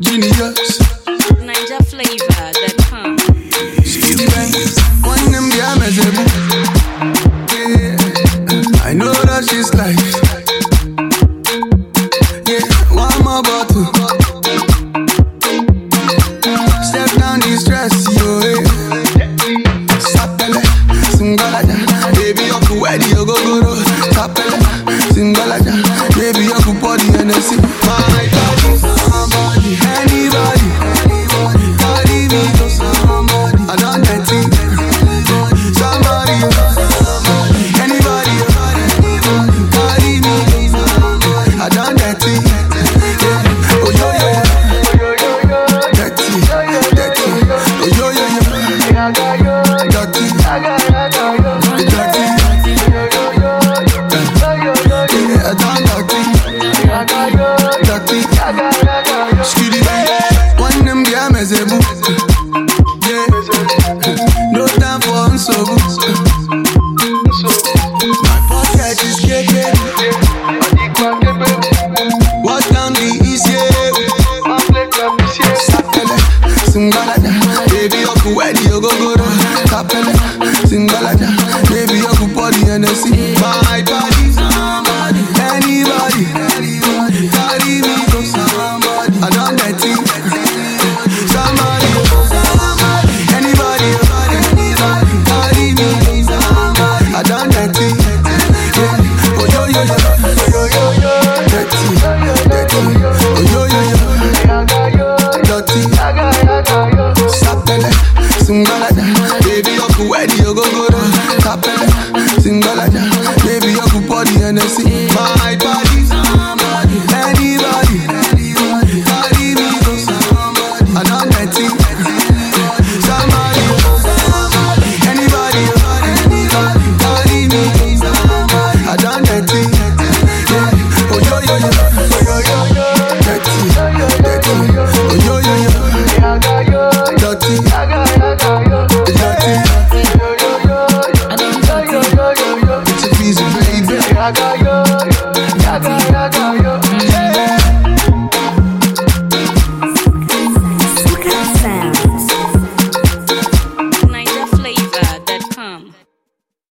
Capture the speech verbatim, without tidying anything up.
Genius. Niger flavor that come. Speedy bang. One them yeah, measurable. Yeah, I know that she's like. Yeah, one more bottle. Step down the stress, yo. Yeah. Sapele, singalaja. Baby, you could wear the go go go. Sapele, singalaja. Baby, you could body N S C.